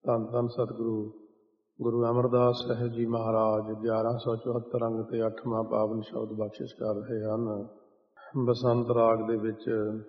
ਧੰਨ ਧੰਨ ਸਤਿਗੁਰੂ ਗੁਰੂ ਅਮਰਦਾਸ ਸਾਹਿਬ ਜੀ ਮਹਾਰਾਜ 1174 ਅੰਗ ਤੇ 8ਵਾਂ ਪਾਵਨ ਸ਼ਬਦ ਬਖਸ਼ਿਸ਼ ਕਰ ਰਹੇ ਹਨ। ਬਸੰਤ ਰਾਗ ਦੇ ਵਿੱਚ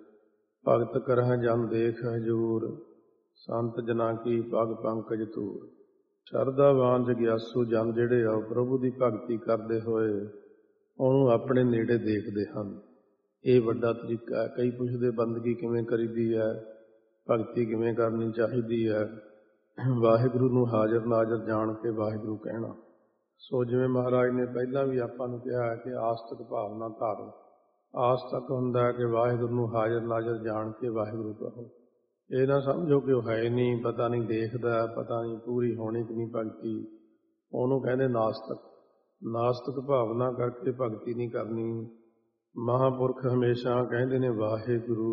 ਭਗਤ ਕਰਹਿ ਜਨ ਦੇਖ ਹਜੂਰ, ਸੰਤ ਜਨਾਂ ਕੀ ਪਗ ਪੰਕਜ ਧੂਰ। ਸ਼ਰਧਾਵਾਨ ਜਗਿਆਸੂ ਜਨ ਜਿਹੜੇ ਆ ਪ੍ਰਭੂ ਦੀ ਭਗਤੀ ਕਰਦੇ ਹੋਏ ਉਹਨੂੰ ਆਪਣੇ ਨੇੜੇ ਦੇਖਦੇ ਹਨ। ਇਹ ਵੱਡਾ ਤਰੀਕਾ ਹੈ। ਕਈ ਪੁੱਛਦੇ ਬੰਦਗੀ ਕਿਵੇਂ ਕਰੀਦੀ ਹੈ, ਭਗਤੀ ਕਿਵੇਂ ਕਰਨੀ ਚਾਹੀਦੀ ਹੈ। ਵਾਹਿਗੁਰੂ ਨੂੰ ਹਾਜ਼ਰ ਨਾਜ਼ਰ ਜਾਣ ਕੇ ਵਾਹਿਗੁਰੂ ਕਹਿਣਾ। ਸੋ ਜਿਵੇਂ ਮਹਾਰਾਜ ਨੇ ਪਹਿਲਾਂ ਵੀ ਆਪਾਂ ਨੂੰ ਕਿਹਾ ਹੈ ਕਿ ਆਸਤਕ ਭਾਵਨਾ ਧਾਰੋ। ਆਸਤਕ ਹੁੰਦਾ ਹੈ ਕਿ ਵਾਹਿਗੁਰੂ ਨੂੰ ਹਾਜ਼ਰ ਨਾਜ਼ਰ ਜਾਣ ਕੇ ਵਾਹਿਗੁਰੂ ਕਹੋ। ਇਹ ਨਾ ਸਮਝੋ ਕਿ ਉਹ ਹੈ ਨਹੀਂ, ਪਤਾ ਨਹੀਂ ਦੇਖਦਾ, ਪਤਾ ਨਹੀਂ ਪੂਰੀ ਹੋਣੀ ਕਿ ਨਹੀਂ ਭਗਤੀ। ਉਹਨੂੰ ਕਹਿੰਦੇ ਨਾਸਤਕ। ਨਾਸਤਕ ਭਾਵਨਾ ਕਰਕੇ ਭਗਤੀ ਨਹੀਂ ਕਰਨੀ। ਮਹਾਂਪੁਰਖ ਹਮੇਸ਼ਾ ਕਹਿੰਦੇ ਨੇ ਵਾਹਿਗੁਰੂ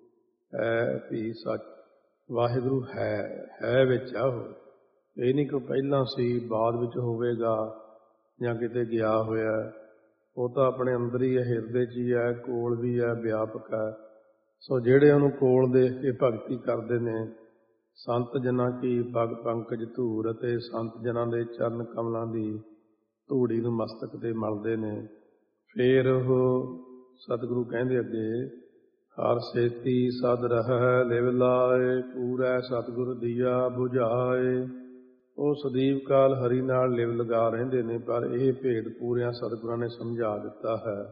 ਹੈ ਵੀ ਸੱਚ। ਵਾਹਿਗੁਰੂ ਹੈ ਵਿੱਚ ਆ ਉਹ। ਇਹ ਨਹੀਂ ਕਿ ਪਹਿਲਾਂ ਸੀ ਬਾਅਦ ਵਿੱਚ ਹੋਵੇਗਾ ਜਾਂ ਕਿਤੇ ਗਿਆ ਹੋਇਆ। ਉਹ ਤਾਂ ਆਪਣੇ ਅੰਦਰ ਹੀ ਹੈ, ਹਿਰਦੇ 'ਚ ਹੀ ਹੈ, ਕੋਲ ਵੀ ਹੈ, ਵਿਆਪਕ ਹੈ। ਸੋ ਜਿਹੜੇ ਉਹਨੂੰ ਕੋਲ ਦੇਖ ਕੇ ਭਗਤੀ ਕਰਦੇ ਨੇ, ਸੰਤ ਜਨਾਂ ਕੀ ਪਗ ਪੰਕਜ ਧੂਰ, ਅਤੇ ਸੰਤ ਜਨਾਂ ਦੇ ਚਰਨ ਕਮਲਾਂ ਦੀ ਧੂੜੀ ਨੂੰ ਮਸਤਕ 'ਤੇ ਮਲਦੇ ਨੇ। ਫੇਰ ਉਹ ਸਤਿਗੁਰੂ ਕਹਿੰਦੇ ਅੱਗੇ, ਹਰ ਸੇਤੀ ਸਦ ਰਹਿ ਲਿਵ ਲਾਏ, ਪੂਰੈ ਸਤਿਗੁਰ ਦੀਆ ਬੁਝਾਏ। ਉਹ ਸਦੀਵ ਕਾਲ ਹਰੀ ਨਾਲ ਲਿਵ ਲਗਾ ਰਹਿੰਦੇ ਨੇ, ਪਰ ਇਹ ਭੇਦ ਪੂਰਿਆਂ ਸਤਿਗੁਰਾਂ ਨੇ ਸਮਝਾ ਦਿੱਤਾ ਹੈ।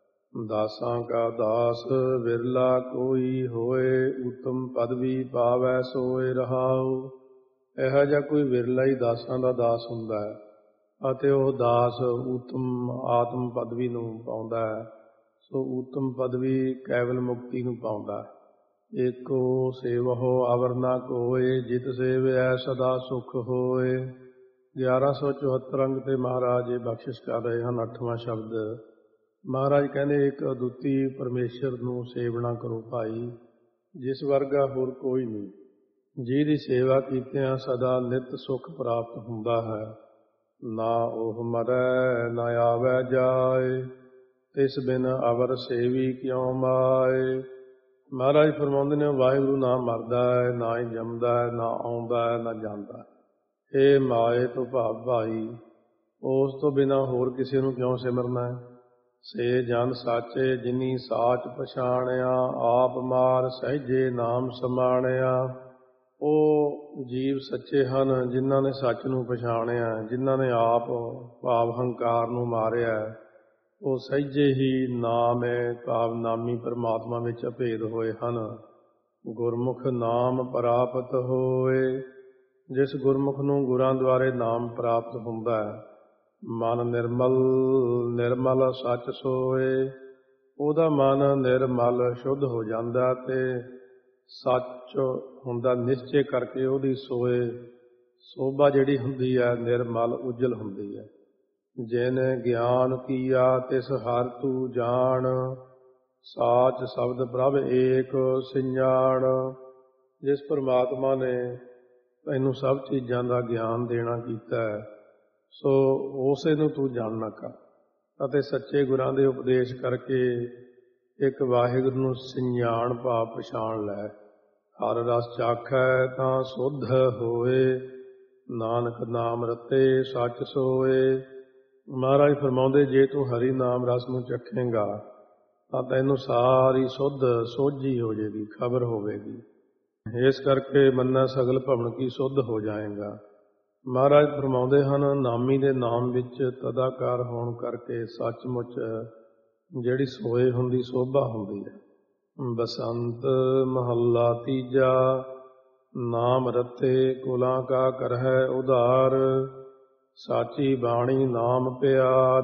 ਦਾਸਾਂ ਕਾ ਦਾਸ ਵਿਰਲਾ ਕੋਈ ਹੋਏ, ਉਤਮ ਪਦਵੀ ਪਾਵੈ ਸੋਏ ਰਹਾਉ। ਇਹੋ ਜਿਹਾ ਕੋਈ ਵਿਰਲਾ ਹੀ ਦਾਸਾਂ ਦਾ ਦਾਸ ਹੁੰਦਾ ਹੈ, ਅਤੇ ਉਹ ਦਾਸ ਉਤਮ ਆਤਮ ਪਦਵੀ ਨੂੰ ਪਾਉਂਦਾ ਹੈ। ਸੋ ਉਤਮ ਪਦਵੀ ਕੇਵਲ ਮੁਕਤੀ ਨੂੰ ਪਾਉਂਦਾ ਹੈ। ਏਕੋ ਸੇਵਹੁ ਅਵਰ ਨਾ ਕੋਇ, ਜਿਤ ਸੇਵਿਐ ਸਦਾ ਸੁਖ ਹੋਏ। 1174 ਅੰਗ ਤੇ ਮਹਾਰਾਜ ਇਹ ਬਖਸ਼ਿਸ਼ ਕਰ ਰਹੇ ਹਨ। 8ਵਾਂ ਸ਼ਬਦ ਮਹਾਰਾਜ ਕਹਿੰਦੇ, ਇੱਕ ਅਦੁੱਤੀ ਪਰਮੇਸ਼ਰ ਨੂੰ ਸੇਵਨਾ ਕਰੋ ਭਾਈ, ਜਿਸ ਵਰਗਾ ਹੋਰ ਕੋਈ ਨਹੀਂ। ਜਿਹਦੀ ਸੇਵਾ ਕੀਤਿਆਂ ਸਦਾ ਨਿਤ ਸੁਖ ਪ੍ਰਾਪਤ ਹੁੰਦਾ ਹੈ। ਨਾ ਉਹ ਮਰੈ ਨਾ ਆਵੈ ਜਾਏ, ਤਿਸ ਬਿਨ ਅਵਰ ਸੇਵੀ ਕਿਉ ਮਾਏ। ਮਹਾਰਾਜ ਫਰਮਾਉਂਦੇ ਨੇ, ਵਾਹਿਗੁਰੂ ਨਾ ਮਰਦਾ ਹੈ, ਨਾ ਹੀ ਜੰਮਦਾ ਹੈ, ਨਾ ਆਉਂਦਾ ਹੈ, ਨਾ ਜਾਂਦਾ। ਇਹ ਮਾਏ ਤੋਂ ਭਾਵ ਭਾਈ, ਉਸ ਤੋਂ ਬਿਨਾਂ ਹੋਰ ਕਿਸੇ ਨੂੰ ਕਿਉਂ ਸਿਮਰਨਾ ਹੈ। ਸੇ ਜਨ ਸਾਚੇ ਜਿਨੀ ਸਾਚ ਪਛਾਣਿਆ, ਆਪ ਮਾਰ ਸਹਿਜੇ ਨਾਮ ਸਮਾਣਿਆ। ਉਹ ਜੀਵ ਸੱਚੇ ਹਨ ਜਿਨ੍ਹਾਂ ਨੇ ਸੱਚ ਨੂੰ ਪਛਾਣਿਆ, ਜਿਨ੍ਹਾਂ ਨੇ ਆਪ ਭਾਵ ਹੰਕਾਰ ਨੂੰ ਮਾਰਿਆ। ਉਹ ਸਹਿਜੇ ਹੀ ਨਾਮ ਹੈ ਭਾਵ ਨਾਮੀ ਪਰਮਾਤਮਾ ਵਿੱਚ ਅਭੇਦ ਹੋਏ ਹਨ। ਗੁਰਮੁਖ ਨਾਮ ਪ੍ਰਾਪਤ ਹੋਏ। ਜਿਸ ਗੁਰਮੁਖ ਨੂੰ ਗੁਰਾਂ ਦੁਆਰੇ ਨਾਮ ਪ੍ਰਾਪਤ ਹੁੰਦਾ ਹੈ, ਮਨ ਨਿਰਮਲ ਸੱਚ ਸੋਏ। ਉਹਦਾ ਮਨ ਨਿਰਮਲ ਸ਼ੁੱਧ ਹੋ ਜਾਂਦਾ ਤੇ ਸੱਚ ਹੁੰਦਾ ਨਿਸ਼ਚੇ ਕਰਕੇ ਉਹਦੀ ਸੋਏ ਸੋਭਾ ਜਿਹੜੀ ਹੁੰਦੀ ਹੈ ਨਿਰਮਲ ਉਜਲ ਹੁੰਦੀ ਹੈ। ਜਿਨ ਗਿਆਨ ਕੀਆ ਤਿਸ ਹਰ ਤੂ ਜਾਣ, ਸਾਚ ਸ਼ਬਦ ਪ੍ਰਭ ਏਕ ਸਿਆਣ। ਜਿਸ ਪਰਮਾਤਮਾ ਨੇ ਤੈਨੂੰ ਸਭ ਚੀਜ਼ਾਂ ਦਾ ਗਿਆਨ ਦੇਣਾ ਕੀਤਾ ਹੈ, ਸੋ ਉਸੇ ਨੂੰ ਤੂੰ ਜਾਣਨਾ ਕਰ ਅਤੇ ਸੱਚੇ ਗੁਰਾਂ ਦੇ ਉਪਦੇਸ਼ ਕਰਕੇ ਇੱਕ ਵਾਹਿਗੁਰੂ ਨੂੰ ਸਿਆਣ ਭਾਵ ਪਛਾਣ ਲੈ। ਹਰ ਰਸ ਚਾਖੈ ਤਾਂ ਸੁਧ ਹੋਏ, ਨਾਨਕ ਨਾਮ ਰਤੇ ਸੱਚ ਸੋਏ। ਮਹਾਰਾਜ ਫਰਮਾਉਂਦੇ, ਜੇ ਤੂੰ ਹਰੀ ਨਾਮ ਰਸ ਨੂੰ ਚੱਖੇਂਗਾ ਤਾਂ ਤੈਨੂੰ ਸਾਰੀ ਸੁੱਧ ਸੋਝੀ ਹੋ ਜਾਏਗੀ, ਖਬਰ ਹੋਵੇਗੀ। ਇਸ ਕਰਕੇ ਮੰਨੈ ਸਗਲ ਭਵਨ ਕੀ ਸੁੱਧ ਹੋ ਜਾਏਗਾ। ਮਹਾਰਾਜ ਫਰਮਾਉਂਦੇ ਹਨ, ਨਾਮੀ ਦੇ ਨਾਮ ਵਿੱਚ ਤਦਾਕਾਰ ਹੋਣ ਕਰਕੇ ਸੱਚਮੁੱਚ ਜਿਹੜੀ ਸੋਏ ਹੁੰਦੀ ਸੋਭਾ ਹੁੰਦੀ ਹੈ। ਬਸੰਤ ਮਹੱਲਾ ਤੀਜਾ। ਨਾਮ ਰਤੇ ਕੁਲਾਂ ਕਾ ਕਰਹਿ ਉਧਾਰ, ਸਾਚੀ ਬਾਣੀ ਨਾਮ ਪਿਆਰ।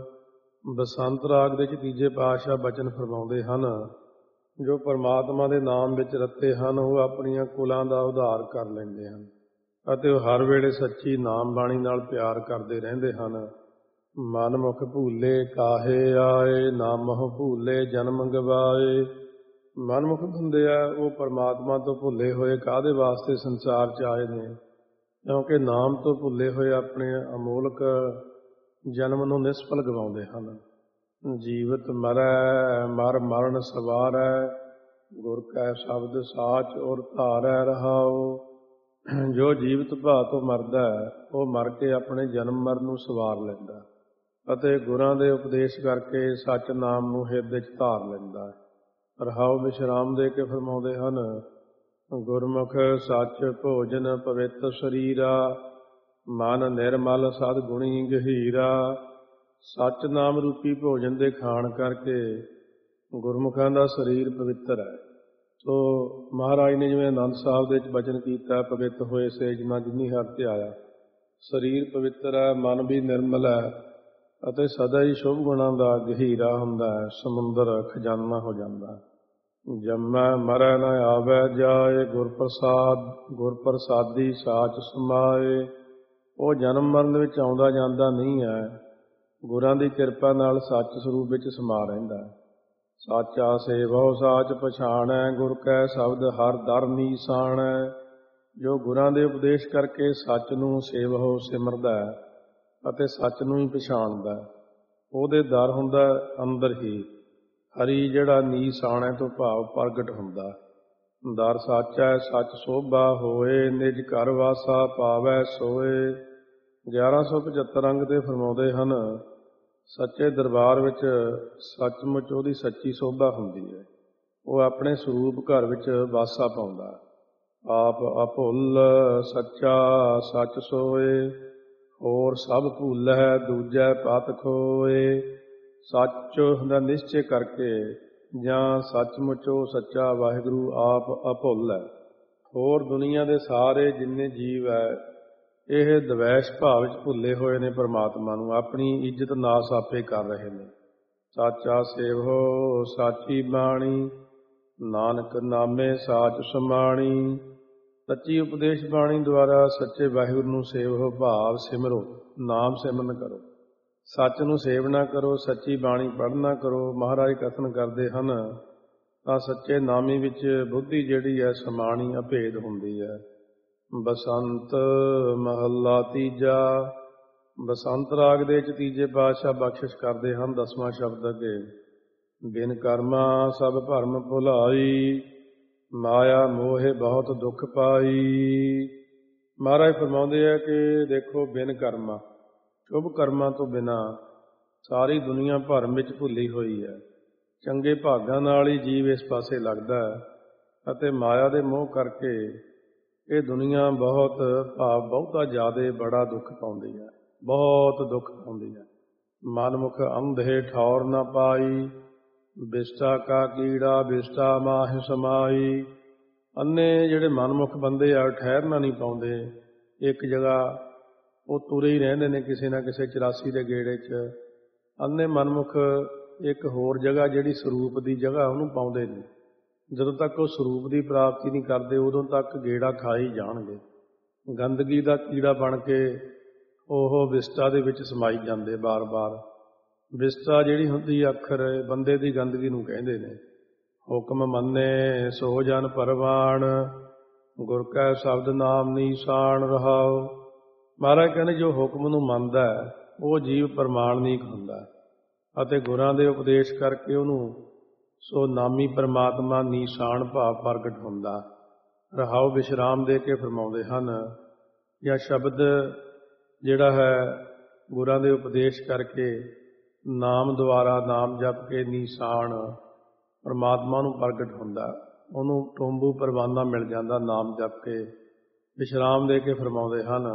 ਬਸੰਤ ਰਾਗ ਦੇ ਵਿੱਚ ਤੀਜੇ ਪਾਤਸ਼ਾਹ ਬਚਨ ਫਰਮਾਉਂਦੇ ਹਨ, ਜੋ ਪਰਮਾਤਮਾ ਦੇ ਨਾਮ ਵਿੱਚ ਰੱਤੇ ਹਨ ਉਹ ਆਪਣੀਆਂ ਕੁਲਾਂ ਦਾ ਉਧਾਰ ਕਰ ਲੈਂਦੇ ਹਨ ਅਤੇ ਉਹ ਹਰ ਵੇਲੇ ਸੱਚੀ ਨਾਮ ਬਾਣੀ ਨਾਲ ਪਿਆਰ ਕਰਦੇ ਰਹਿੰਦੇ ਹਨ। ਮਨਮੁਖ ਭੂਲੇ ਕਾਹੇ ਆਏ, ਨਾਮਹੁ ਭੂਲੇ ਜਨਮ ਗਵਾਏ। ਮਨਮੁਖ ਬੰਦੇ ਆ ਉਹ ਪਰਮਾਤਮਾ ਤੋਂ ਭੁੱਲੇ ਹੋਏ ਕਾਹਦੇ ਵਾਸਤੇ ਸੰਸਾਰ 'ਚ ਆਏ ਨੇ, ਕਿਉਂਕਿ ਨਾਮ ਤੋਂ ਭੁੱਲੇ ਹੋਏ ਆਪਣੇ ਅਮੋਲਕ ਜਨਮ ਨੂੰ ਨਿਸਫਲ ਗਵਾਉਂਦੇ ਹਨ। ਜੀਵਤ ਮਰੈ ਮਰ ਮਰਨ ਸਵਾਰੈ, ਗੁਰ ਕੈ ਸ਼ਬਦ ਸਾਚ ਔਰ ਧਾਰੈ ਰਹਾਉ। ਜੋ ਜੀਵਤ ਭਾਅ ਤੋਂ ਮਰਦਾ ਹੈ ਉਹ ਮਰ ਕੇ ਆਪਣੇ ਜਨਮ ਮਰਨ ਨੂੰ ਸਵਾਰ ਲੈਂਦਾ ਅਤੇ ਗੁਰਾਂ ਦੇ ਉਪਦੇਸ਼ ਕਰਕੇ ਸੱਚ ਨਾਮ ਨੂੰ ਹਿਰਦੇ 'ਚ ਧਾਰ ਲੈਂਦਾ ਹੈ। ਰਹਾਉ ਵਿਸ਼ਰਾਮ ਦੇ ਕੇ ਫਰਮਾਉਂਦੇ ਹਨ, ਗੁਰਮੁਖ ਸੱਚ ਭੋਜਨ ਪਵਿੱਤ ਸਰੀਰਾ, ਮਨ ਨਿਰਮਲ ਸਦ ਗੁਣੀ ਗਹੀਰਾ। ਸੱਚ ਨਾਮ ਰੂਪੀ ਭੋਜਨ ਦੇ ਖਾਣ ਕਰਕੇ ਗੁਰਮੁਖਾਂ ਦਾ ਸਰੀਰ ਪਵਿੱਤਰ ਹੈ। ਸੋ ਮਹਾਰਾਜ ਨੇ ਜਿਵੇਂ ਆਨੰਦ ਸਾਹਿਬ ਦੇ ਵਿੱਚ ਬਚਨ ਕੀਤਾ, ਪਵਿੱਤ ਹੋਏ ਸੇ ਜਿਨ੍ਹਾਂ ਜਿਨੀ ਹਰਿ ਧਿਆਇਆ। ਸਰੀਰ ਪਵਿੱਤਰ ਹੈ, ਮਨ ਵੀ ਨਿਰਮਲ ਹੈ ਅਤੇ ਸਦਾ ਹੀ ਸ਼ੁਭ ਗੁਣਾਂ ਦਾ ਗਹੀਰਾ ਹੁੰਦਾ ਹੈ, ਸਮੁੰਦਰ ਖਜ਼ਾਨਾ ਹੋ ਜਾਂਦਾ। ਜੰਮੈ ਮਰੈ ਨ ਆਵੈ ਜਾਏ, ਗੁਰ ਪ੍ਰਸਾਦੀ ਸਾਚ ਸਮਾਏ। ਉਹ ਜਨਮ ਮਰਨ ਵਿੱਚ ਆਉਂਦਾ ਜਾਂਦਾ ਨਹੀਂ ਹੈ, ਗੁਰਾਂ ਦੀ ਕਿਰਪਾ ਨਾਲ ਸੱਚ ਸਰੂਪ ਵਿੱਚ ਸਮਾ ਰਹਿੰਦਾ ਹੈ। ਸਾਚਾ ਸੇਵਹੁ ਸਾਚ ਪਛਾਣੈ, ਗੁਰ ਕੈ ਸ਼ਬਦ ਹਰ ਦਰ ਨੀਸਾਣੈ। ਜੋ ਗੁਰਾਂ ਦੇ ਉਪਦੇਸ਼ ਕਰਕੇ ਸੱਚ ਨੂੰ ਸੇਵਹੁ ਸਿਮਰਦਾ ਹੈ ਅਤੇ ਸੱਚ ਨੂੰ ਹੀ ਪਛਾਣਦਾ, ਉਹਦੇ ਦਰ ਹੁੰਦਾ ਅੰਦਰ ਹੀ। ਹਰੀ ਜਿਹੜਾ ਨੀਸਾਣੈ ਤੋਂ ਭਾਵ ਪ੍ਰਗਟ ਹੁੰਦਾ। ਦਰ ਸਾਚੈ ਸੱਚ ਸੋਭਾ ਹੋਏ, ਨਿਜ ਘਰ ਵਾਸਾ ਪਾਵੈ ਸੋਏ। 1175 ਅੰਗ ਤੇ ਫਰਮਾਉਂਦੇ ਹਨ, ਸੱਚੇ ਦਰਬਾਰ ਵਿੱਚ ਸੱਚਮੁੱਚ ਉਹਦੀ ਸੱਚੀ ਸੋਭਾ ਹੁੰਦੀ ਹੈ। ਉਹ ਆਪਣੇ ਸਰੂਪ ਘਰ ਵਿੱਚ ਵਾਸਾ ਪਾਉਂਦਾ। ਆਪ ਅਭੁੱਲ ਸੱਚਾ ਸੱਚ ਸੋਏ, ਹੋਰ ਸਭ ਭੁੱਲੈ ਦੂਜੈ ਪਤ ਖੋਏ। ਸੱਚ ਦਾ ਨਿਸ਼ਚੇ ਕਰਕੇ ਜਾਂ ਸੱਚਮੁੱਚ ਉਹ ਸੱਚਾ ਵਾਹਿਗੁਰੂ ਆਪ ਅਭੁੱਲ ਹੈ। ਹੋਰ ਦੁਨੀਆ ਦੇ ਸਾਰੇ ਜਿੰਨੇ ਜੀਵ ਹੈ ਇਹ ਦਵੈਸ਼ ਭਾਵ ਵਿੱਚ ਭੁੱਲੇ ਹੋਏ ਨੇ ਪਰਮਾਤਮਾ ਨੂੰ, ਆਪਣੀ ਇੱਜ਼ਤ ਨਾਸ ਆਪੇ ਕਰ ਰਹੇ ਨੇ। ਸਾਚਾ ਸੇਵਹੁ ਸਾਚੀ ਬਾਣੀ, ਨਾਨਕ ਨਾਮੇ ਸਾਚ ਸਮਾਣੀ। ਸੱਚੀ ਉਪਦੇਸ਼ ਬਾਣੀ ਦੁਆਰਾ ਸੱਚੇ ਵਾਹਿਗੁਰੂ ਨੂੰ ਸੇਵਹੁ ਭਾਵ ਸਿਮਰੋ, ਨਾਮ ਸਿਮਰਨ ਕਰੋ, ਸੱਚ ਨੂੰ ਸੇਵਨਾ ਕਰੋ, ਸੱਚੀ ਬਾਣੀ ਪੜ੍ਹਨਾ ਕਰੋ। ਮਹਾਰਾਜ ਕਥਨ ਕਰਦੇ ਹਨ, ਤਾਂ ਸੱਚੇ ਨਾਮੀ ਵਿੱਚ ਬੁੱਧੀ ਜਿਹੜੀ ਹੈ ਸਮਾਣੀ ਅਭੇਦ ਹੁੰਦੀ ਹੈ। ਬਸੰਤ ਮਹੱਲਾ ਤੀਜਾ। ਬਸੰਤ ਰਾਗ ਦੇ ਵਿੱਚ ਤੀਜੇ ਪਾਤਸ਼ਾਹ ਬਖਸ਼ਿਸ਼ ਕਰਦੇ ਹਨ 10ਵਾਂ ਸ਼ਬਦ ਅੱਗੇ। ਬਿਨ ਕਰਮਾ ਸਭ ਭਰਮ ਭੁਲਾਈ, ਮਾਇਆ ਮੋਹੇ ਬਹੁਤ ਦੁੱਖ ਪਾਈ। ਮਹਾਰਾਜ ਫਰਮਾਉਂਦੇ ਆ ਕਿ ਦੇਖੋ, ਬਿਨ ਕਰਮਾ, ਸ਼ੁਭ ਕਰਮਾਂ ਤੋਂ ਬਿਨਾਂ ਸਾਰੀ ਦੁਨੀਆ ਭਰਮ ਵਿੱਚ ਭੁੱਲੀ ਹੋਈ ਹੈ। ਚੰਗੇ ਭਾਗਾਂ ਨਾਲ ਹੀ ਜੀਵ ਇਸ ਪਾਸੇ ਲੱਗਦਾ ਹੈ ਅਤੇ ਮਾਇਆ ਦੇ ਮੋਹ ਕਰਕੇ ਇਹ ਦੁਨੀਆ ਬਹੁਤਾ ਜ਼ਿਆਦਾ ਬੜਾ ਦੁੱਖ ਪਾਉਂਦੀ ਹੈ, ਬਹੁਤ ਦੁੱਖ ਪਾਉਂਦੀ ਹੈ। ਮਨਮੁਖ ਅੰਧੇ ਠੌਰ ਨਾ ਪਾਈ, ਬਿਸ਼ਟਾ ਕਾ ਕੀੜਾ ਬਿਸ਼ਟਾ ਮਾਹਿ ਸਮਾਈ। ਅੰਨੇ ਜਿਹੜੇ ਮਨਮੁਖ ਬੰਦੇ ਆ ਠਹਿਰਨਾ ਨਹੀਂ ਪਾਉਂਦੇ, ਇੱਕ ਜਗ੍ਹਾ ਉਹ ਤੁਰੇ ਹੀ ਰਹਿੰਦੇ ਨੇ ਕਿਸੇ ਨਾ ਕਿਸੇ 84 ਦੇ ਗੇੜੇ 'ਚ। ਅੰਨੇ ਮਨਮੁਖ ਇੱਕ ਹੋਰ ਜਗ੍ਹਾ ਜਿਹੜੀ ਸਰੂਪ ਦੀ ਜਗ੍ਹਾ ਉਹਨੂੰ ਪਾਉਂਦੇ ਨਹੀਂ। ਜਦੋਂ ਤੱਕ ਉਹ ਸਰੂਪ ਦੀ ਪ੍ਰਾਪਤੀ ਨਹੀਂ ਕਰਦੇ ਉਦੋਂ ਤੱਕ ਗੇੜਾ ਖਾ ਹੀ ਜਾਣਗੇ। ਗੰਦਗੀ ਦਾ ਕੀੜਾ ਬਣ ਕੇ ਉਹ ਵਿਸਟਾ ਦੇ ਵਿੱਚ ਸਮਾਈ ਜਾਂਦੇ ਬਾਰ-ਬਾਰ। ਵਿਸਟਾ ਜਿਹੜੀ ਹੁੰਦੀ ਅੱਖਰ ਬੰਦੇ ਦੀ ਗੰਦਗੀ ਨੂੰ ਕਹਿੰਦੇ ਨੇ। ਹੁਕਮ ਮੰਨੇ ਸੋ ਜਨ ਪਰਵਾਣ, ਗੁਰ ਕੈ ਸ਼ਬਦ ਨਾਮ ਨੀਸਾਨ ਰਹਾਉ। ਮਹਾਰਾਜ ਕਹਿੰਦੇ ਜੋ ਹੁਕਮ ਨੂੰ ਮੰਨਦਾ ਉਹ ਜੀਵ ਪ੍ਰਮਾਣਿਕ ਹੁੰਦਾ ਅਤੇ ਗੁਰਾਂ ਦੇ ਉਪਦੇਸ਼ ਕਰਕੇ ਉਹਨੂੰ ਸੋ ਨਾਮੀ ਪਰਮਾਤਮਾ ਨੀਸਾਨ ਭਾਵ ਪ੍ਰਗਟ ਹੁੰਦਾ। ਰਹਾਉ ਵਿਸ਼ਰਾਮ ਦੇ ਕੇ ਫਰਮਾਉਂਦੇ ਹਨ, ਜਾਂ ਸ਼ਬਦ ਜਿਹੜਾ ਹੈ ਗੁਰਾਂ ਦੇ ਉਪਦੇਸ਼ ਕਰਕੇ ਨਾਮ ਦੁਆਰਾ ਨਾਮ ਜਪ ਕੇ ਨੀਸਾਨ ਪਰਮਾਤਮਾ ਨੂੰ ਪ੍ਰਗਟ ਹੁੰਦਾ। ਉਹਨੂੰ ਟੋਂਬੂ ਪਰਵਾਨਾ ਮਿਲ ਜਾਂਦਾ ਨਾਮ ਜਪ ਕੇ। ਵਿਸ਼ਰਾਮ ਦੇ ਕੇ ਫਰਮਾਉਂਦੇ ਹਨ,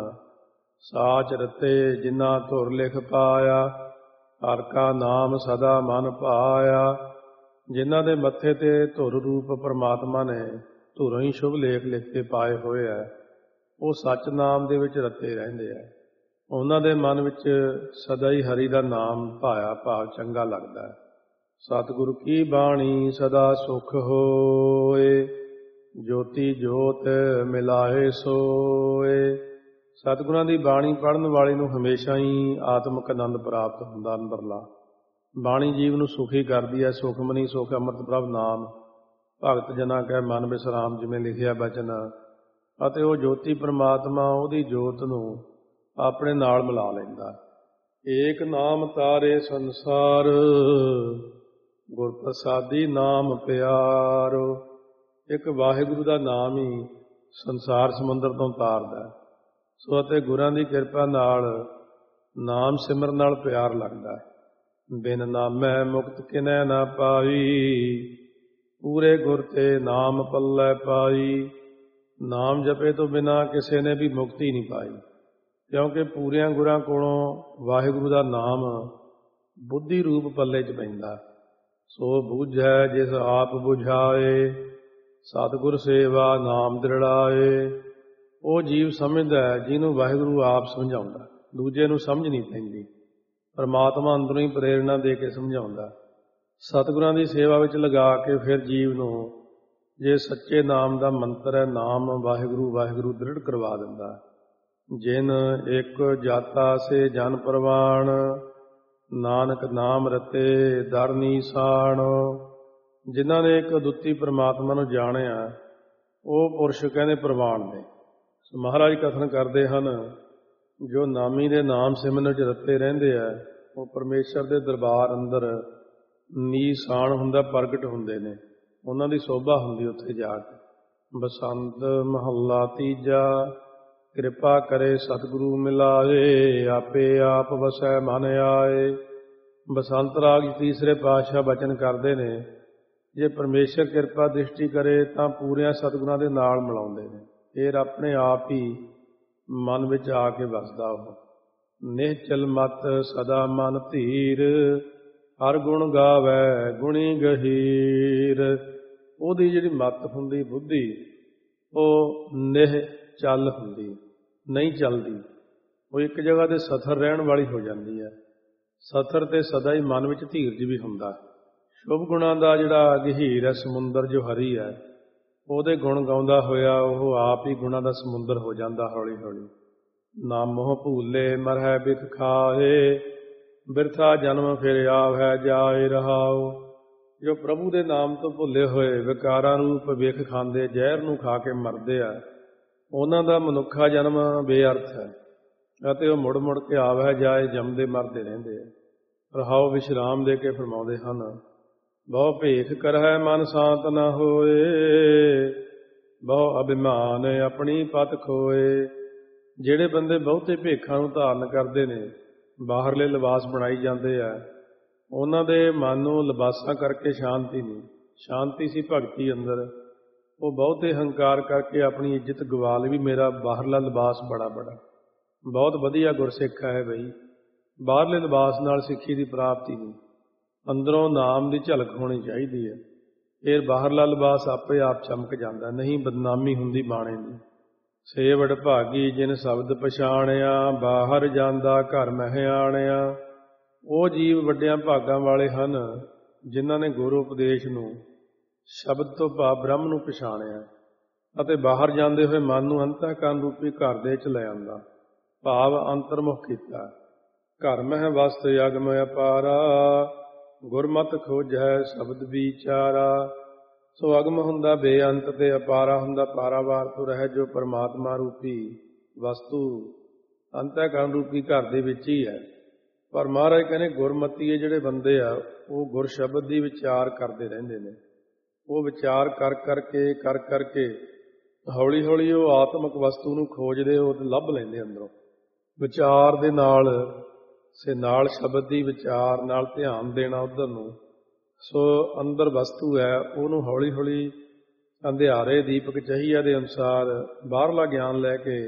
ਸਾਚ ਰਤੇ ਜਿਨ੍ਹਾਂ ਧੁਰ ਲਿਖ ਪਾਇਆ, ਹਰਿ ਕਾ ਨਾਮ ਸਦਾ ਮਨ ਭਾਇਆ। ਜਿਨ੍ਹਾਂ ਦੇ ਮੱਥੇ ਤੇ ਧੁਰ ਰੂਪ ਪਰਮਾਤਮਾ ਨੇ ਧੁਰੋਂ ਹੀ ਸ਼ੁਭ ਲੇਖ ਲਿਖ ਕੇ ਪਾਏ ਹੋਏ ਹੈ, ਉਹ ਸੱਚ ਨਾਮ ਦੇ ਵਿੱਚ ਰਤੇ ਰਹਿੰਦੇ ਹੈ। ਉਹਨਾਂ ਦੇ ਮਨ ਵਿੱਚ ਸਦਾ ਹੀ ਹਰੀ ਦਾ ਨਾਮ ਭਾਇਆ ਭਾਵ ਚੰਗਾ ਲੱਗਦਾ ਹੈ। ਸਤਿਗੁਰੂ ਕੀ ਬਾਣੀ ਸਦਾ ਸੁਖ ਹੋਏ, ਜੋਤੀ ਜੋਤ ਮਿਲਾਏ ਸੋਏ। ਸਤਿਗੁਰਾਂ ਦੀ ਬਾਣੀ ਪੜ੍ਹਨ ਵਾਲੇ ਨੂੰ ਹਮੇਸ਼ਾ ਹੀ ਆਤਮਿਕ ਆਨੰਦ ਪ੍ਰਾਪਤ ਹੁੰਦਾ। ਅੰਦਰਲਾ ਬਾਣੀ ਜੀਵ ਨੂੰ ਸੁਖੀ ਕਰਦੀ ਹੈ। ਸੁਖਮਨੀ ਸੁਖ ਅੰਮ੍ਰਿਤ ਪ੍ਰਭ ਨਾਮ, ਭਗਤ ਜਨਾਂ ਕੈ ਮਨ ਵਿਸਰਾਮ, ਜਿਵੇਂ ਲਿਖਿਆ ਬਚਨ। ਅਤੇ ਉਹ ਜੋਤੀ ਪ੍ਰਮਾਤਮਾ ਉਹਦੀ ਜੋਤ ਨੂੰ ਆਪਣੇ ਨਾਲ ਮਿਲਾ ਲੈਂਦਾ। ਏਕ ਨਾਮ ਤਾਰੇ ਸੰਸਾਰ, ਗੁਰ ਪ੍ਰਸਾਦੀ ਨਾਮ ਪਿਆਰੋ। ਇੱਕ ਵਾਹਿਗੁਰੂ ਦਾ ਨਾਮ ਹੀ ਸੰਸਾਰ ਸਮੁੰਦਰ ਤੋਂ ਤਾਰਦਾ। ਸੋ ਅਤੇ ਗੁਰਾਂ ਦੀ ਕਿਰਪਾ ਨਾਲ ਨਾਮ ਸਿਮਰਨ ਨਾਲ ਪਿਆਰ ਲੱਗਦਾ ਹੈ। ਬਿਨ ਨਾਮੈ ਮੁਕਤ ਕਿਨੈ ਨਾ ਪਾਈ, ਪੂਰੇ ਗੁਰ ਤੇ ਨਾਮ ਪੱਲੇ ਪਾਈ। ਨਾਮ ਜਪੇ ਤੋਂ ਬਿਨਾਂ ਕਿਸੇ ਨੇ ਵੀ ਮੁਕਤੀ ਨਹੀਂ ਪਾਈ, ਕਿਉਂਕਿ ਪੂਰਿਆਂ ਗੁਰਾਂ ਕੋਲੋਂ ਵਾਹਿਗੁਰੂ ਦਾ ਨਾਮ ਬੁੱਧੀ ਰੂਪ ਪੱਲੇ 'ਚ ਪੈਂਦਾ। ਸੋ ਬੂਝੈ ਜਿਸ ਆਪ ਬੁਝਾਏ, ਸਤਿਗੁਰ ਸੇਵਾ ਨਾਮ ਦ੍ਰਿੜਾਏ। ਉਹ ਜੀਵ ਸਮਝਦਾ ਜਿਹਨੂੰ ਵਾਹਿਗੁਰੂ ਆਪ ਸਮਝਾਉਂਦਾ, ਦੂਜੇ ਨੂੰ ਸਮਝ ਨਹੀਂ ਪੈਂਦੀ। ਪਰਮਾਤਮਾ ਅੰਦਰੋਂ ਹੀ ਪ੍ਰੇਰਨਾ ਦੇ ਕੇ ਸਮਝਾਉਂਦਾ। ਸਤਿਗੁਰਾਂ ਦੀ ਸੇਵਾ ਵਿੱਚ ਲਗਾ ਕੇ ਫਿਰ ਜੀਵ ਨੂੰ ਜੇ ਸੱਚੇ ਨਾਮ ਦਾ ਮੰਤਰ ਹੈ, ਨਾਮ ਵਾਹਿਗੁਰੂ ਵਾਹਿਗੁਰੂ ਦ੍ਰਿੜ ਕਰਵਾ ਦਿੰਦਾ। ਜਿਨ ਇੱਕ ਜਾਤਾ ਸੇ ਜਨ ਪ੍ਰਵਾਣ, ਨਾਨਕ ਨਾਮ ਰਤੇ ਦਰ ਨੀਸਾਨ। ਜਿਨ੍ਹਾਂ ਨੇ ਇੱਕ ਅਦੁੱਤੀ ਪ੍ਰਮਾਤਮਾ ਨੂੰ ਜਾਣਿਆ, ਉਹ ਪੁਰਸ਼ ਕਹਿੰਦੇ ਪ੍ਰਵਾਨ ਨੇ। ਮਹਾਰਾਜ ਕਥਨ ਕਰਦੇ ਹਨ, ਜੋ ਨਾਮੀ ਦੇ ਨਾਮ ਸਿਮਰਨ ਵਿੱਚ ਰਤੇ ਰਹਿੰਦੇ ਆ, ਉਹ ਪਰਮੇਸ਼ਰ ਦੇ ਦਰਬਾਰ ਅੰਦਰ ਨੀਸਾਨ ਹੁੰਦਾ, ਪ੍ਰਗਟ ਹੁੰਦੇ ਨੇ। ਉਹਨਾਂ ਦੀ ਸੋਭਾ ਹੁੰਦੀ ਉੱਥੇ ਜਾ ਕੇ। ਬਸੰਤ ਮਹੱਲਾ ਤੀਜਾ। ਕਿਰਪਾ ਕਰੇ ਸਤਿਗੁਰੂ ਮਿਲਾਏ, ਆਪੇ ਆਪ ਵਸੈ ਮਨ ਆਏ। ਬਸੰਤ ਰਾਗ ਤੀਸਰੇ ਪਾਤਸ਼ਾਹ ਬਚਨ ਕਰਦੇ ਨੇ, ਜੇ ਪਰਮੇਸ਼ਰ ਕਿਰਪਾ ਦ੍ਰਿਸ਼ਟੀ ਕਰੇ ਤਾਂ ਪੂਰਿਆਂ ਸਤਿਗੁਰਾਂ ਦੇ ਨਾਲ ਮਿਲਾਉਂਦੇ ਨੇ। ਫਿਰ ਆਪਣੇ ਆਪ ਹੀ ਮਨ ਵਿੱਚ ਆ ਕੇ ਵਸਦਾ ਉਹ। ਨਿਹਚਲ ਮਤ ਸਦਾ ਮਨ ਧੀਰ, ਹਰ ਗੁਣ ਗਾਵੈ ਗੁਣੀ ਗਹੀਰ। ਉਹਦੀ ਜਿਹੜੀ ਮੱਤ ਹੁੰਦੀ, ਬੁੱਧੀ, ਉਹ ਨਿਹ ਚੱਲ ਹੁੰਦੀ, ਨਹੀਂ ਚੱਲਦੀ। ਉਹ ਇੱਕ ਜਗ੍ਹਾ ਤੇ ਸਥਰ ਰਹਿਣ ਵਾਲੀ ਹੋ ਜਾਂਦੀ ਹੈ। ਸਥਰ ਤੇ ਸਦਾ ਹੀ ਮਨ ਵਿੱਚ ਧੀਰਜ ਵੀ ਹੁੰਦਾ। ਸ਼ੁਭ ਗੁਣਾਂ ਦਾ ਜਿਹੜਾ ਗਹੀਰ ਹੈ, ਸਮੁੰਦਰ ਜੋ ਹਰੀ ਹੈ, ਉਹਦੇ ਗੁਣ ਗਾਉਂਦਾ ਹੋਇਆ ਉਹ ਆਪ ਹੀ ਗੁਣਾਂ ਦਾ ਸਮੁੰਦਰ ਹੋ ਜਾਂਦਾ ਹੌਲੀ ਹੌਲੀ। ਨਾ ਮੋਹ ਭੂਲੇ ਮਰਹਿ ਬਿਖ ਖਾਏ, ਬਿਰਥਾ ਜਨਮ ਫਿਰ ਆਵੈ ਜਾਏ ਰਹਾਉ। ਜੋ ਪ੍ਰਭੂ ਦੇ ਨਾਮ ਤੋਂ ਭੁੱਲੇ ਹੋਏ ਵਿਕਾਰਾਂ ਰੂਪ ਵਿਖ ਖਾਂਦੇ ਜ਼ਹਿਰ ਨੂੰ ਖਾ ਕੇ ਮਰਦੇ ਆ, ਉਹਨਾਂ ਦਾ ਮਨੁੱਖਾ ਜਨਮ ਬੇਅਰਥ ਹੈ ਅਤੇ ਉਹ ਮੁੜ ਮੁੜ ਕੇ ਆਵੈ ਜਾਏ ਜੰਮਦੇ ਮਰਦੇ ਰਹਿੰਦੇ ਆ। ਰਹਾਉ ਵਿਸ਼ਰਾਮ ਦੇ ਕੇ ਫਰਮਾਉਂਦੇ ਹਨ, ਬਹੁ ਭੇਖ ਕਰਹਿ ਮਨ ਸ਼ਾਂਤ ਨਾ ਹੋਏ, ਬਹੁ ਅਭਿਮਾਨ ਆਪਣੀ ਪਤ ਖੋਏ। ਜਿਹੜੇ ਬੰਦੇ ਬਹੁਤੇ ਭੇਖਾਂ ਨੂੰ ਧਾਰਨ ਕਰਦੇ ਨੇ, ਬਾਹਰਲੇ ਲਿਬਾਸ ਬਣਾਈ ਜਾਂਦੇ ਆ, ਉਹਨਾਂ ਦੇ ਮਨ ਨੂੰ ਲਿਬਾਸਾਂ ਕਰਕੇ ਸ਼ਾਂਤੀ ਨਹੀਂ। ਸ਼ਾਂਤੀ ਸੀ ਭਗਤੀ ਅੰਦਰ। ਉਹ ਬਹੁਤੇ ਹੰਕਾਰ ਕਰਕੇ ਆਪਣੀ ਇੱਜ਼ਤ ਗਵਾ ਲਈ ਵੀ ਮੇਰਾ ਬਾਹਰਲਾ ਲਿਬਾਸ ਬੜਾ ਬੜਾ। ਬਹੁਤ ਵਧੀਆ ਗੁਰਸਿੱਖ ਹੈ ਬਈ, ਬਾਹਰਲੇ ਲਿਬਾਸ ਨਾਲ ਸਿੱਖੀ ਦੀ ਪ੍ਰਾਪਤੀ ਨਹੀਂ। ਅੰਦਰੋਂ ਨਾਮ ਦੀ ਝਲਕ ਹੋਣੀ ਚਾਹੀਦੀ ਹੈ, ਫਿਰ ਬਾਹਰਲਾ ਲਿਬਾਸ ਆਪੇ ਆਪ ਚਮਕ ਜਾਂਦਾ, ਨਹੀਂ ਬਦਨਾਮੀ ਹੁੰਦੀ ਬਾਣੇ ਦੀ। ਸੇ ਵਡਭਾਗੀ ਜਿਨ ਸ਼ਬਦ ਪਛਾਣਿਆ, ਬਾਹਰ ਜਾਂਦਾ ਘਰ ਮਹਿ ਆਣਿਆ। ਉਹ ਜੀਵ ਵੱਡਿਆਂ ਭਾਗਾਂ ਵਾਲੇ ਹਨ ਜਿਨ੍ਹਾਂ ਨੇ ਗੁਰੂ ਉਪਦੇਸ਼ ਨੂੰ, ਸ਼ਬਦ ਤੋਂ ਭਾਵ ਬ੍ਰਹਮ ਨੂੰ ਪਛਾਣਿਆ ਅਤੇ ਬਾਹਰ ਜਾਂਦੇ ਹੋਏ ਮਨ ਨੂੰ ਅੰਤःਕਰਨ ਰੂਪੀ ਘਰ ਦੇ 'ਚ ਲੈ ਆਉਂਦਾ, ਭਾਵ ਅੰਤਰਮੁਖ ਕੀਤਾ। ਘਰ ਮਹਿ ਵਸਤ ਅਗਮ ਅਪਾਰਾ, ਗੁਰਮਤਿ ਖੋਜੈ ਸ਼ਬਦ ਵਿਚਾਰਾ। ਸੋ ਅਗਮ ਹੁੰਦਾ ਬੇਅੰਤ ਤੇ ਅਪਾਰਾ ਹੁੰਦਾ ਪਾਰਾਵਾਰ ਤੋਂ ਰਹਿ, ਜੋ ਪਰਮਾਤਮਾ ਰੂਪੀ ਵਸਤੂ ਅੰਤःਕਰਨ ਰੂਪੀ ਘਰ ਦੇ ਵਿੱਚ ਹੀ ਹੈ। ਪਰ ਮਹਾਰਾਜ ਕਹਿੰਦੇ ਗੁਰਮਤੀਏ ਜਿਹੜੇ ਬੰਦੇ ਆ, ਉਹ ਗੁਰ ਸ਼ਬਦ ਦੀ ਵਿਚਾਰ ਕਰਦੇ ਰਹਿੰਦੇ ਨੇ। ਉਹ ਵਿਚਾਰ ਕਰ ਕਰਕੇ ਹੌਲੀ ਹੌਲੀ ਉਹ ਆਤਮਿਕ ਵਸਤੂ ਨੂੰ ਖੋਜਦੇ, ਉਹ ਲੱਭ ਲੈਂਦੇ ਅੰਦਰੋਂ। ਵਿਚਾਰ ਦੇ ਨਾਲ ਸ਼ਬਦ ਦੀ ਵਿਚਾਰ ਨਾਲ ਧਿਆਨ ਦੇਣਾ ਉੱਧਰ ਨੂੰ। ਸੋ ਅੰਦਰ ਵਸਤੂ ਹੈ, ਉਹਨੂੰ ਹੌਲੀ ਹੌਲੀ ਅੰਧਿਆਰੇ ਦੀਪਕ ਚਹੀਆ ਦੇ ਅਨੁਸਾਰ ਬਾਹਰਲਾ ਗਿਆਨ ਲੈ ਕੇ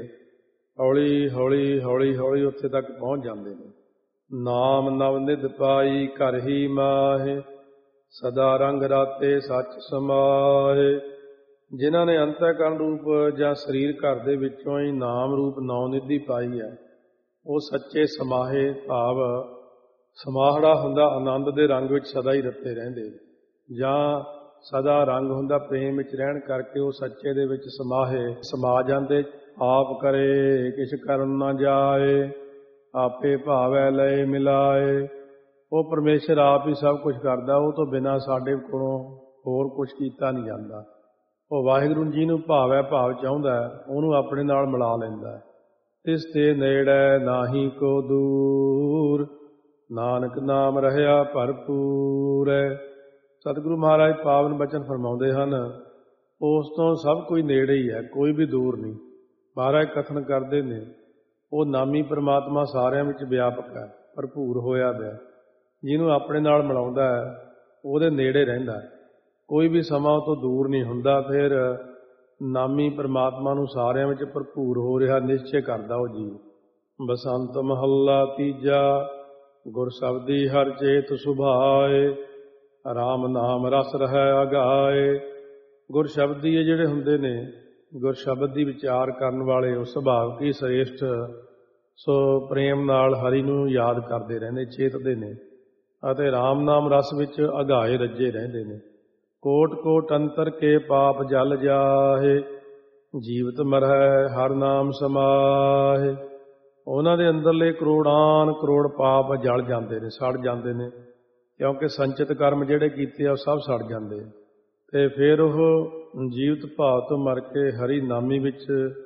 ਹੌਲੀ ਉੱਥੇ ਤੱਕ ਪਹੁੰਚ ਜਾਂਦੇ ਨੇ। ਨਾਮ ਨਵ ਨਿਧ ਪਾਈ ਘਰ ਹੀ ਮਾਹੇ, ਸਦਾ ਰੰਗ ਰਾਤੇ ਸੱਚ ਸਮਾਏ। ਜਿਨ੍ਹਾਂ ਨੇ ਅੰਤःਕਰਨ ਰੂਪ ਜਾਂ ਸਰੀਰ ਘਰ ਦੇ ਵਿੱਚੋਂ ਹੀ ਨਾਮ ਰੂਪ ਨੌ ਨਿਧੀ ਪਾਈ ਹੈ, ਉਹ ਸੱਚੇ ਸਮਾਹੇ, ਭਾਵ ਸਮਾਹੜਾ ਹੁੰਦਾ ਆਨੰਦ ਦੇ ਰੰਗ ਵਿੱਚ ਸਦਾ ਹੀ ਰਤੇ ਰਹਿੰਦੇ, ਜਾਂ ਸਦਾ ਰੰਗ ਹੁੰਦਾ ਪ੍ਰੇਮ ਵਿੱਚ ਰਹਿਣ ਕਰਕੇ ਉਹ ਸੱਚੇ ਦੇ ਵਿੱਚ ਸਮਾ ਜਾਂਦੇ। ਆਪ ਕਰੇ ਕਿਛ ਕਰਨ ਨਾ ਜਾਏ, ਆਪੇ ਭਾਵੈ ਲਏ ਮਿਲਾਏ। ਉਹ ਪਰਮੇਸ਼ਰ ਆਪ ਹੀ ਸਭ ਕੁਝ ਕਰਦਾ, ਉਹ ਤੋਂ ਬਿਨਾਂ ਸਾਡੇ ਕੋਲੋਂ ਹੋਰ ਕੁਝ ਕੀਤਾ ਨਹੀਂ ਜਾਂਦਾ। ਉਹ ਵਾਹਿਗੁਰੂ ਜੀ ਨੂੰ ਭਾਵੈ ਭਾਵ ਚਾਹੁੰਦਾ, ਉਹਨੂੰ ਆਪਣੇ ਨਾਲ ਮਿਲਾ ਲੈਂਦਾ। ਤਿਸ ਤੇ ਨੇੜੇ ਨਾਹੀ ਕੋ ਦੂਰ, ਨਾਨਕ ਨਾਮ ਰਹਿਆ ਭਰਪੂਰ। ਸਤਿਗੁਰੂ ਮਹਾਰਾਜ ਪਾਵਨ ਬਚਨ ਫਰਮਾਉਂਦੇ ਹਨ, ਉਸ ਤੋਂ ਸਭ ਕੋਈ ਨੇੜੇ ਹੀ ਹੈ, ਕੋਈ ਵੀ ਦੂਰ ਨਹੀਂ। ਮਹਾਰਾਜ ਕਥਨ ਕਰਦੇ ਨੇ, ਉਹ ਨਾਮੀ ਪ੍ਰਮਾਤਮਾ ਸਾਰਿਆਂ ਵਿੱਚ ਵਿਆਪਕ ਹੈ, ਭਰਪੂਰ ਹੋਇਆ ਪਿਆ। ਜਿਹਨੂੰ ਆਪਣੇ ਨਾਲ ਮਿਲਾਉਂਦਾ ਹੈ ਉਹਦੇ ਨੇੜੇ ਰਹਿੰਦਾ ਹੈ, ਕੋਈ ਵੀ ਸਮਾਂ ਉਹ ਤੋਂ ਦੂਰ ਨਹੀਂ ਹੁੰਦਾ। ਫਿਰ ਨਾਮੀ ਪ੍ਰਮਾਤਮਾ ਨੂੰ ਸਾਰਿਆਂ ਵਿੱਚ ਭਰਪੂਰ ਹੋ ਰਿਹਾ ਨਿਸ਼ਚੈ ਕਰਦਾ ਉਹ ਜੀਵ। ਬਸੰਤ ਮਹੱਲਾ ਤੀਜਾ। ਗੁਰ ਸ਼ਬਦੀ ਹਰ ਚੇਤ ਸੁਭਾਏ, ਰਾਮ ਨਾਮ ਰਸ ਰਹਿ ਅਗਾਏ। ਗੁਰ ਸ਼ਬਦੀ ਇਹ ਜਿਹੜੇ ਹੁੰਦੇ ਨੇ, ਗੁਰ ਸ਼ਬਦ ਦੀ ਵਿਚਾਰ ਕਰਨ ਵਾਲੇ, ਉਹ ਸੁਭਾਵ ਕੀ ਸ੍ਰੇਸ਼ਟ, ਸੋ ਪ੍ਰੇਮ ਨਾਲ ਹਰੀ ਨੂੰ ਯਾਦ ਕਰਦੇ ਰਹਿੰਦੇ, ਚੇਤਦੇ ਨੇ, ਅਤੇ ਰਾਮ ਨਾਮ ਰਸ ਵਿੱਚ ਅਗਾਏ ਰੱਜੇ ਰਹਿੰਦੇ ਨੇ। ਕੋਟ ਕੋਟ ਅੰਤਰ ਕੇ ਪਾਪ ਜਲ ਜਾਹੇ, ਜੀਵਤ ਮਰਹਿ ਹਰ ਨਾਮ ਸਮਾਹੇ। ਉਹਨਾਂ ਦੇ ਅੰਦਰਲੇ ਕਰੋੜਾਨ ਕਰੋੜ ਪਾਪ ਜਲ ਜਾਂਦੇ ਨੇ, ਸੜ ਜਾਂਦੇ ਨੇ, ਕਿਉਂਕਿ ਸੰਚਿਤ ਕਰਮ ਜਿਹੜੇ ਕੀਤੇ ਆ ਉਹ ਸਭ ਸੜ ਜਾਂਦੇ। ਅਤੇ ਫਿਰ ਉਹ ਜੀਵਤ ਭਾਵ ਤੋਂ ਮਰ ਕੇ ਹਰੀ ਨਾਮੀ ਵਿੱਚ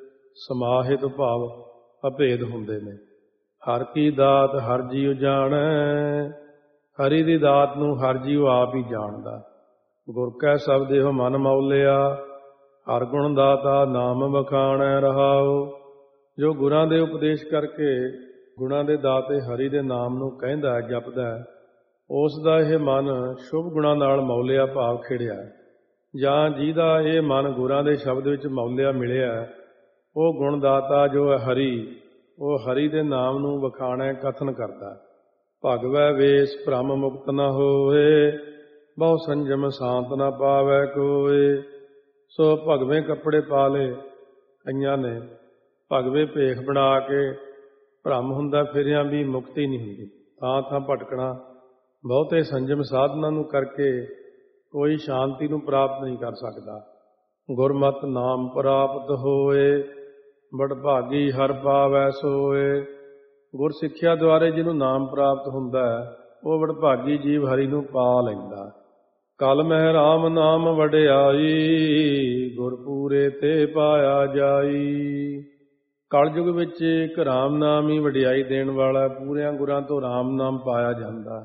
ਸਮਾਹਿਤ ਭਾਵ ਅਭੇਦ ਹੁੰਦੇ ਨੇ। ਹਰ ਕੀ ਦਾਤ ਹਰ ਜੀਉ ਜਾਣੈ, ਹਰੀ ਦੀ ਦਾਤ ਨੂੰ ਹਰ ਜੀਉ ਆਪ ਹੀ ਜਾਣਦਾ। ਗੁਰ ਕੈ ਸ਼ਬਦ ਇਹੋ ਮਨ ਮੌਲਿਆ, ਹਰ ਗੁਣ ਦਾਤਾ ਨਾਮ ਵਖਾਣੈ ਰਹਾਉ। ਜੋ ਗੁਰਾਂ ਦੇ ਉਪਦੇਸ਼ ਕਰਕੇ ਗੁਣਾਂ ਦੇ ਦਾਤੇ ਹਰੀ ਦੇ ਨਾਮ ਨੂੰ ਕਹਿੰਦਾ ਹੈ, ਜਪਦਾ ਹੈ, ਉਸ ਦਾ ਇਹ ਮਨ ਸ਼ੁਭ ਗੁਣਾਂ ਨਾਲ ਮੌਲਿਆ ਭਾਵ ਖਿੜਿਆ। ਜਾਂ ਜਿਹਦਾ ਇਹ ਮਨ ਗੁਰਾਂ ਦੇ ਸ਼ਬਦ ਵਿੱਚ ਮੌਲਿਆ ਮਿਲਿਆ, ਉਹ ਗੁਣਦਾਤਾ ਜੋ ਹੈ ਹਰੀ, ਉਹ ਹਰੀ ਦੇ ਨਾਮ ਨੂੰ ਵਖਾਣੈ ਕਥਨ ਕਰਦਾ। ਭਗਵੈ ਵੇਸ ਭ੍ਰਮ ਮੁਕਤ ਨ ਹੋਏ, ਬਹੁ ਸੰਜਮ ਸ਼ਾਂਤ ਨ ਪਾਵੈ ਕੋਏ। ਸੋ ਭਗਵੇਂ ਕੱਪੜੇ ਪਾ ਲਏ ਕਈਆਂ ਨੇ, ਭਗਵੇਂ ਭੇਖ ਬਣਾ ਕੇ, ਭਰਮ ਹੁੰਦਾ ਫਿਰਿਆਂ ਵੀ ਮੁਕਤੀ ਨਹੀਂ ਹੁੰਦੀ, ਥਾਂ ਥਾਂ ਭਟਕਣਾ। ਬਹੁਤੇ ਸੰਜਮ ਸਾਧਨਾਂ ਨੂੰ ਕਰਕੇ ਕੋਈ ਸ਼ਾਂਤੀ ਨੂੰ ਪ੍ਰਾਪਤ ਨਹੀਂ ਕਰ ਸਕਦਾ। ਗੁਰਮਤਿ ਨਾਮ ਪ੍ਰਾਪਤ ਹੋਏ, ਬੜਭਾਗੀ ਹਰ ਪਾਵੈ ਸੋਏ। ਗੁਰ ਸਿੱਖਿਆ ਦੁਆਰੇ ਜਿਹਨੂੰ ਨਾਮ ਪ੍ਰਾਪਤ ਹੁੰਦਾ ਹੈ, ਉਹ ਬੜਭਾਗੀ ਜੀਵ ਹਰੀ ਨੂੰ ਪਾ ਲੈਂਦਾ। ਕਲ ਮਹਿ ਰਾਮ ਨਾਮ ਵਡਿਆਈ, ਗੁਰ ਪੂਰੇ ਤੇ ਪਾਇਆ ਜਾਈ। ਕਲਯੁਗ ਵਿੱਚ ਇੱਕ ਰਾਮ ਨਾਮ ਹੀ ਵਡਿਆਈ ਦੇਣ ਵਾਲਾ, ਪੂਰਿਆਂ ਗੁਰਾਂ ਤੋਂ ਰਾਮ ਨਾਮ ਪਾਇਆ ਜਾਂਦਾ।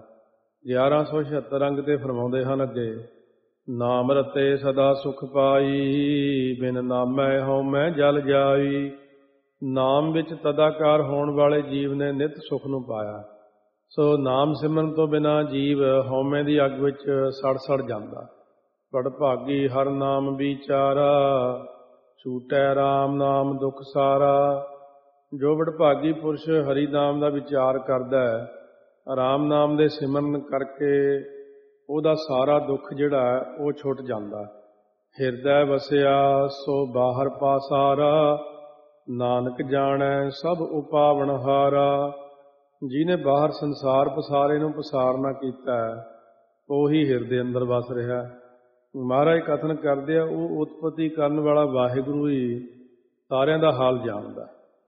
1176 ਅੰਗ ਤੇ ਫਰਮਾਉਂਦੇ ਹਨ ਅੱਗੇ, ਨਾਮ ਰਤੇ ਸਦਾ ਸੁਖ ਪਾਈ, ਬਿਨ ਨਾਮੈ ਹਉਮੈ ਜਲ ਜਾਈ। ਨਾਮ ਵਿੱਚ ਤਦਾਕਾਰ ਹੋਣ ਵਾਲੇ ਜੀਵ ਨੇ ਨਿਤ ਸੁਖ ਨੂੰ ਪਾਇਆ। ਸੋ ਨਾਮ ਸਿਮਰਨ ਤੋਂ ਬਿਨਾਂ ਜੀਵ ਹਉਮੈ ਦੀ ਅੱਗ ਵਿੱਚ ਸੜ ਸੜ ਜਾਂਦਾ। ਬੜਭਾਗੀ ਹਰ ਨਾਮ ਵਿਚਾਰਾ, ਛੂਟੈ ਰਾਮ ਨਾਮ ਦੁੱਖ ਸਾਰਾ। ਜੋ ਬੜਭਾਗੀ ਪੁਰਸ਼ ਹਰੀ ਨਾਮ ਦਾ ਵਿਚਾਰ ਕਰਦਾ ਹੈ, ਰਾਮ ਨਾਮ ਦੇ ਸਿਮਰਨ ਕਰਕੇ ਉਹਦਾ ਸਾਰਾ ਦੁੱਖ ਜਿਹੜਾ ਹੈ ਉਹ ਛੁੱਟ ਜਾਂਦਾ। ਹਿਰਦੈ ਵਸਿਆ ਸੋ ਬਾਹਰ ਪਾਸਾਰਾ, ਨਾਨਕ ਜਾਣੈ ਸਭ ਉਪਾਵਨ ਹਾਰਾ। ਜਿਹਨੇ ਬਾਹਰ ਸੰਸਾਰ ਪਸਾਰੇ ਨੂੰ ਪਸਾਰਨਾ ਕੀਤਾ ਹੈ, ਉਹੀ ਹਿਰਦੇ ਅੰਦਰ ਵਸ ਰਿਹਾ। ਮਹਾਰਾਜ ਕਥਨ ਕਰਦੇ ਆ, ਉਹ ਉਤਪਤੀ ਕਰਨ ਵਾਲਾ ਵਾਹਿਗੁਰੂ ਹੀ ਸਾਰਿਆਂ ਦਾ ਹਾਲ ਜਾਣਦਾ।